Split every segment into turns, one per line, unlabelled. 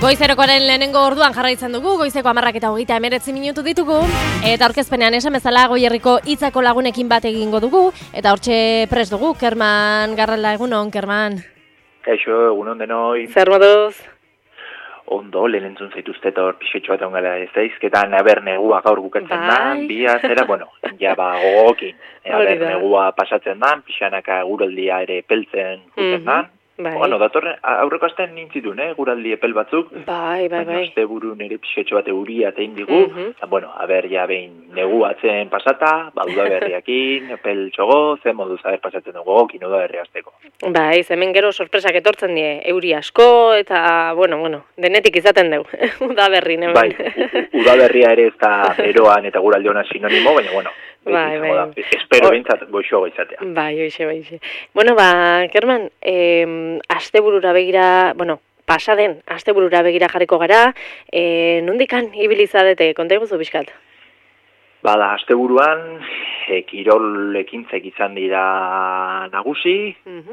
Goizerokoaren lehenengo orduan jarraitzen dugu, goizeko 10:29 minutu ditugu, eta aurkezpenean esan bezala Goierriko hitzako lagunekin bat egingo dugu, eta hortxe prest dugu, Kerman Garrala, egunon, Kerman.
Kaixo, egunon denoi.
Zer moduz?
Ondo, lehen entzun zaituzte eta hor pixetxo bat ongala ez daizketan, aber negua gaur bukatzen da, bia zera, bueno, ja gogokin, aber negua pasatzen da, pixanaka guraldia ere peltzen juten da. Bueno, datorren, aurreko astean nintzitun, guraldi epel batzuk.
Bai.
Aste buru nire pixetxo bat euria tein digu. Bueno, aber ja behin neguatzen pasata, udaberriakin, epel txogo, zen moduz aber pasatzen dugu gokin udaberri azteko.
Bai, hemen gero sorpresak etortzen die, euri asko, eta, bueno, denetik izaten dugu, udaberri, nemen.
Bai, udaberria ere ez da eroan eta guraldi hona sinonimo, baina, bueno,
bai.
Espero bintzat goixo izatea.
Bai. Bueno, Kerman, asteburura begira, pasaden asteburura begira jarriko gara, nondikan ibilizadete, konta iguzu bizkat?
Bada, asteburuan, kirol ekintzek izan dira nagusi,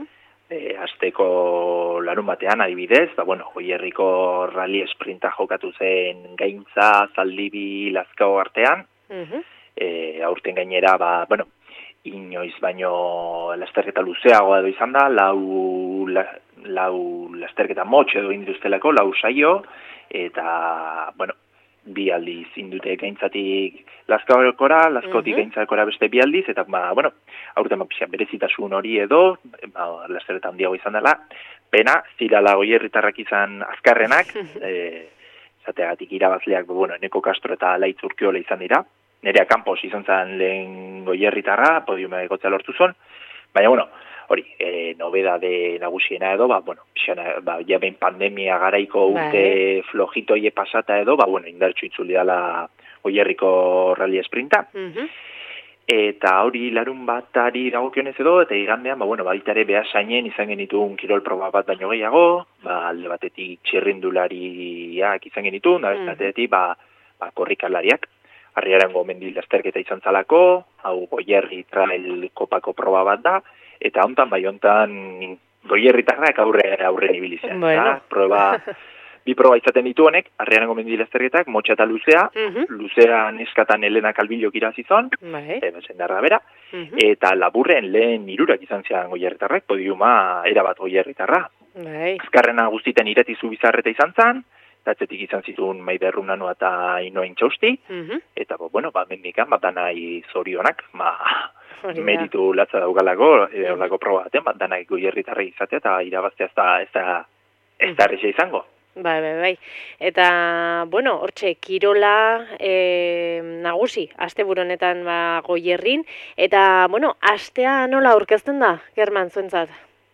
asteko larun batean adibidez, Goierriko rally esprinta jokatu zen Gaintza, Zaldibi, Lazkao artean, aurten gainera, inoiz baino lasterketa luzeagoa edo izan da, lau lasterketa motxe edo induztelako, 4 saio, eta, bi aldiz indute Gaintzatik Lazkaokora, Lazkaotik Gaintzakora beste bi aldiz, eta, aurten berezitasun hori edo, lasterketa handiago izan dela, pena, zirala Goierritarrak izan azkarrenak, zateagatik irabazleak, Eneko Castro eta Laitz Urkiola izan dira, Nerea Campos izan zen lehen Goierritarra, podiuma egotzea lortu zon, baina, hori, nobedade nagusiena edo, ja behin pandemia garaiko urte flojitoie pasata edo, indartxu itzuli dela Goierriko rally esprinta. Eta hori larun batari dagokionez edo, eta igandean, baita ere Beasainen izan genituen kirol proba bat baino gehiago, alde batetik txirrindulariak izan genituen, alde batetik, korrikalariak. Arriarango mendi lasterketa izan zalako, hau Goierri Trail kopako proba bat da, eta hontan Goierritarrak aurren ibilizean. Bi proba izaten ditu honek, Arriarango mendi lasterketak, motxa eta luzea, luzea neskatan Elena Kalbilok irazizon, zendarra bera, eta laburren lehen hirurak izan zean Goierritarrak, podiuma erabat Goierritarra. Azkarrena guztiten iretizu bizarreta izan zan, atzetik izan zituen Maider Runanoa eta Inoen Txausti, eta, mendikan, danai zorionak, meritu latza daugalako, olako proba baten, danai Goierritarrek izatea, eta irabaztea ez da erresa izango.
Bai. Eta, hortxe, kirola nagusi, asteburu honetan Goierrin, eta, astea nola aurkezten da, German, zuentzat?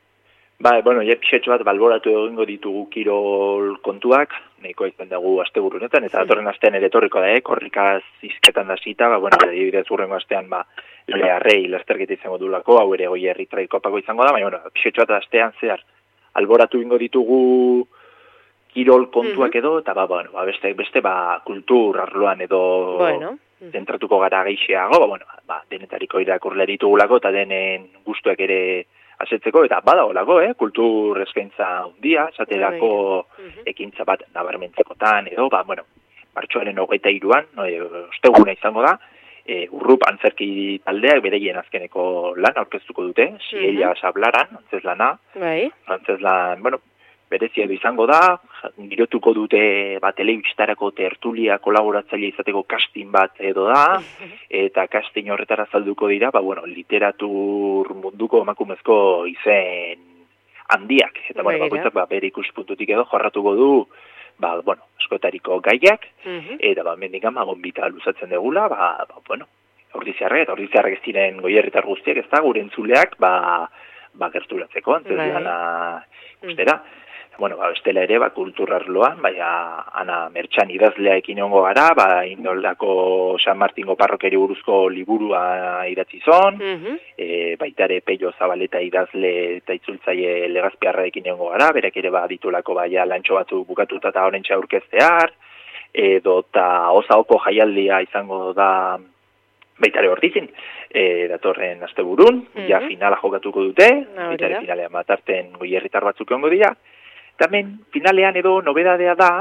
Pixetxo bat balboratu egingo ditugu kirol kontuak, nahiko izan dugu asteburu honetan, eta datorren astean ere etorriko da, korrikaz izketan da zita, adibidez urrengo astean, Learrei lasterketa izango dulako, hau ere Goierri Trail kopako izango da, baina, pixetxo bat astean zehar, alboratu egingo ditugu kirol kontuak edo, eta beste kultur arloan edo zentratuko gara gehixeago, denetariko irakurle ditugulako, eta denen gustuak ere asetzeko, eta badaolako, kultur eskaintza hundia, esaterako ekintza bat nabarmentzekotan, edo, martxoaren 23an, osteguna izango da, Urrup antzerki taldeak bereien azkeneko lan aurkeztuko dute, Siella Sablaran, antzezlana, antzezlan, berezia edo izango da, girotuko dute telebistarako tertulia kolaboratzaile izateko casting bat edo da, eta casting horretara zalduko dira, literatur munduko emakumezko izen handiak, eta bakoitzak bere ikuspuntutik edo jorratuko du, askotariko gaiak, eta mendikan gonbita luzatzen degula, ordiziarrek ez diren Goierritar guztiak, ez da, gure entzuleak, gerturatzeko, antzezlana ustera. Bestela ere, kulturarloan, Ana Mertxan idazlea ekin ongo gara, indolako San Martingo parrokeri buruzko liburua idatzi zon, baita ere Peio Zabaleta idazle eta itzultzaile Legazpiarra ekin ongo gara, berak ere ditulako lantxo batzu bukatuta eta horrentxe aurkeztear, edo eta Osaoko jaialdia izango da baita ere Ordizin, datorren asteburun, finala jokatuko dute, baita ere finalean batarten Goierritar batzuk egongo dira, Eta hemen, finalean edo nobedadea da,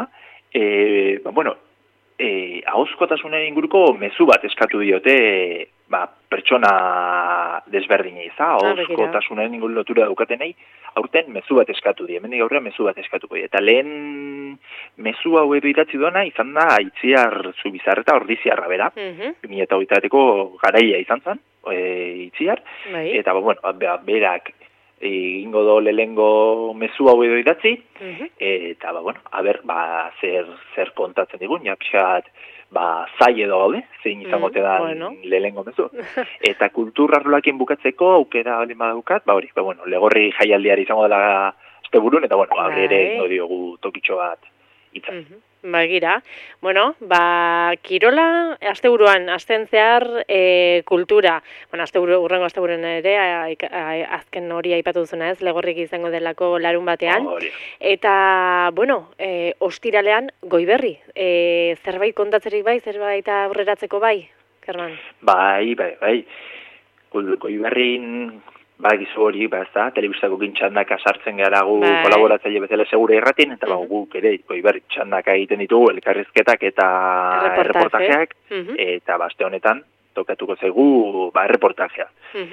ahozkotasunen inguruko mezu bat eskatu diote pertsona desberdinei, ahozkotasunen inguru lotura daukatenei, aurten mezu bat eskatu die, hemendik aurrean mezu bat eskatuko die. Eta lehen mezu hau edo idatzi duena izan da Itziar Zubizarreta Ordiziarra bera, 2008ko garaia izan zen, Itziar, eta berak egingo do lehengo mezu hau edo idatzi, eta zer kontatzen digun, pixat, zai edo gaude, zein izango te da lehengo mezu. Eta kulturarloakien bukatzeko, aukera baldin badaukat, Legorri jaialdiari izango dela asteburun, eta ere ingo diogu tokitxo bat itzan.
Gira. Kirola, asteburuan, asten zehar kultura. Urrengo asteburuan ere, azken hori aipatu duzuna ez, Legorrik izango delako larun batean. Eta, ostiralean, Goiberri. Zerbait kontatzerik bai, zerbait aurreratzeko bai, Kerman?
Bai. Goiberrin... Gizu hori, telebistako txandaka sartzen gara gu kolaboratzaile bezala segure irratin, eta guk ere, Goiberri txandaka egiten ditugu, elkarrizketak eta erreportajeak, eta aste honetan, tokatuko zaigu, erreportajea.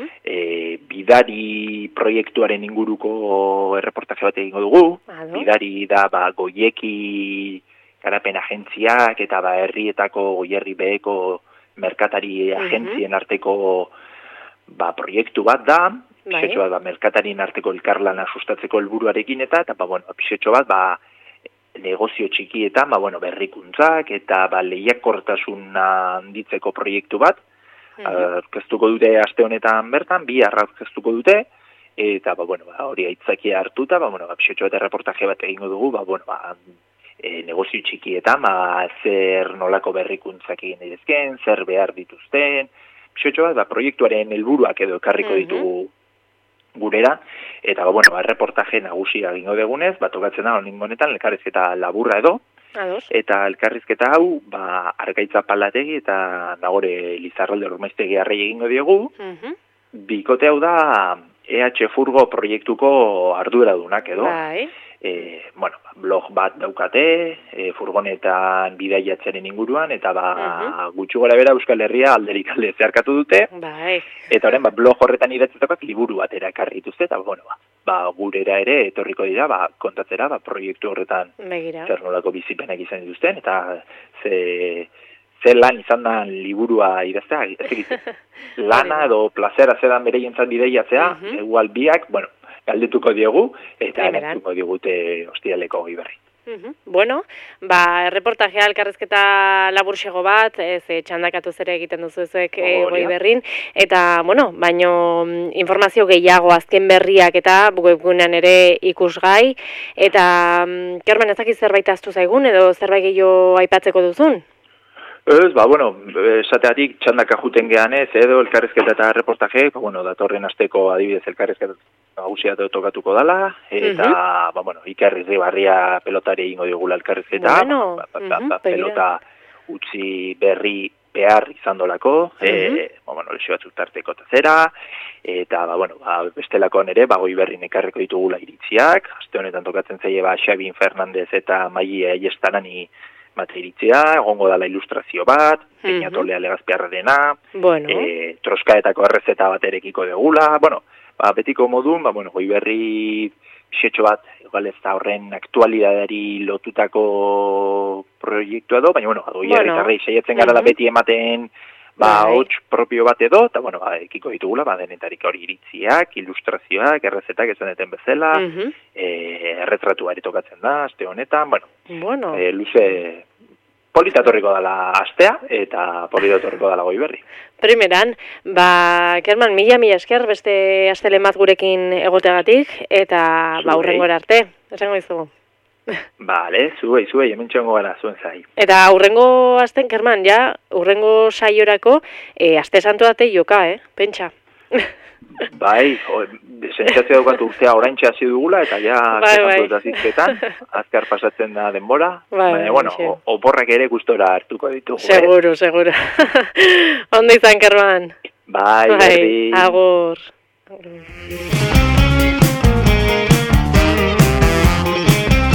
Bidari proiektuaren inguruko erreportaje bat egingo dugu, Bidari da, Goieki garapen agentziak, eta herrietako Goierri beheko merkatari agentzien arteko proiektu bat da, pixetxo bat, merkatarien arteko elkarlana sustatzeko helburuarekin eta pixetxo bat, negozio txikietan, berrikuntzak eta lehiakortasuna handitzeko proiektu bat, aurkeztuko dute aste honetan bertan, bi aurkeztuko dute, eta hori aitzakia hartuta, pixetxo bat erreportaje bat egingo dugu, negozio txikietan, zer nolako berrikuntzak egin edezken, zer behar dituzten, pixetxo bat, proiektuaren helburuak edo ekarriko ditugu gurera, eta erreportaje nagusia egingo degunez, tokatzen da honin honetan elkarrizketa laburra edo, eta elkarrizketa hau, Arkaitza Palategi eta Nagore Lizarralde Ormaiztegi arrei egingo diegu, bikote hau da EH Furgo proiektuko arduradunak edo, blog bat daukate, furgonetan bidaiatzenen inguruan, eta gutxi gora bera Euskal Herria alderik alde zeharkatu dute, eta horren blog horretan idatzetakoak liburu bat erakarri dituzte, eta gurera ere etorriko dira, kontatzera, proiektu horretan zer nolako bizipenak izan dituzten, eta zer lan izan da liburua idaztea, lana edo plazera zedan bere jentzat bidaiatzea, egual biak, galdetuko diogu, eta erantzungo digute ostiraleko Goiberri.
Erreportajea elkarrizketa laburxego bat, txandakatu zere egiten duzuek Goiberrin, eta, baino informazio gehiago azken berriak eta webgunean ere ikusgai, eta, Kerman, ezakit zerbait ahaztu zaigun, edo zerbait gehiago aipatzeko duzun?
Ez, esateatik txandaka juten gehan ez, edo elkarrizketa eta reportaje, datorren asteko adibidez elkarrizketa nagusia tokatuko dala, eta, Iker Irribarria pelotari egingo digula elkarrizketa, pelota utzi berri behar izan dolako, lesio batzuk tarteko eta zera, eta, bestelakoan ere, Goiberrin ekarriko ditugula iritziak, aste honetan tokatzen zaie, Xabin Fernandez eta Maia Aiestarani iritzia, egongo dala ilustrazio bat, Peñatolea Legazpiarrarena, troskaetako errezeta bat erekiko degula, betiko modun, Goiberri pixetxo bat, ez da horren aktualidadari lotutako proiektua edo, baina, Goiberri zarrei saietzen gara da beti ematen, hots propio bat edo, eta, ekiko ditugula, denetarik hori iritziak, ilustrazioak, errezetak esan deten bezala, erretratuari tokatzen da, aste honetan, luze politatorriko dala astea, eta politatorriko dala Goiberri.
Primeran, Kerman, mila esker beste astelen bat gurekin egoteagatik, eta hurrengora arte, esango izugu.
Zuei, hemen txongo gara zuen zai.
Eta hurrengo asten, Kerman, hurrengo saiorako, aste santu date joka, pentsa.
Sentsazio daukat urtea oraintxe hasi dugula, eta eta zizketan, azkar pasatzen da denbora, baina, oporrak ere gustora hartuko ditugu.
Seguro. Ondo izan, Kerman.
Berri.
Agur.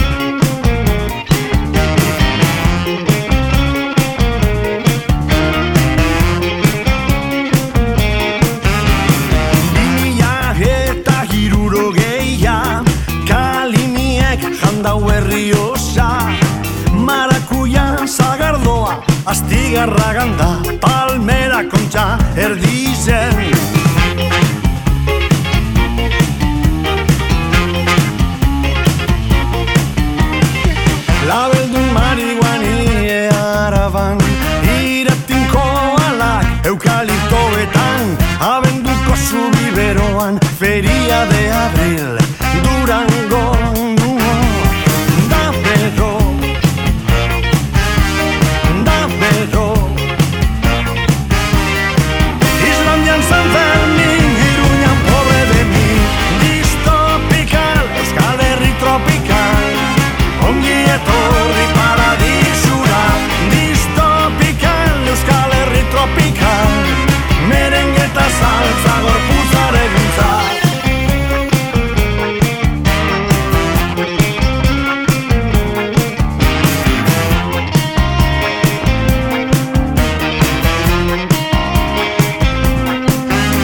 Astigarra ganda, palmera kontxa erdizen. Labeldu marihuani araban, iratinko alak eukaliptoetan, abenduko zubiberoan, feria de abril, Durango, da berro. Islandian San Fermin, Iruñan pobre de mí, distopical, Euskal Herri tropical, ongi etorri paradisura, distopical, Euskal Herri tropical, merengue eta saltza gorpuzareguntza.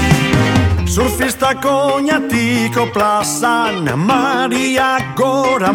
Surfista Koñatiko plazan, Maria Gora